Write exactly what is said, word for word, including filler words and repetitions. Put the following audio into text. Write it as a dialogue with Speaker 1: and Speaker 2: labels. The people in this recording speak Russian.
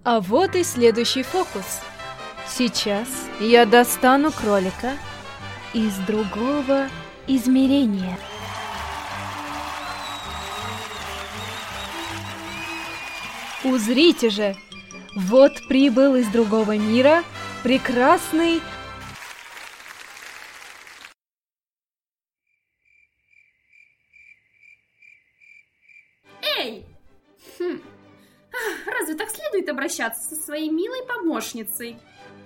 Speaker 1: А вот и следующий фокус. Сейчас я достану кролика из другого измерения. Узрите же! Вот прибыл из другого мира прекрасный...
Speaker 2: Эй! Хм. Разве так следует обращаться со своей милой помощницей?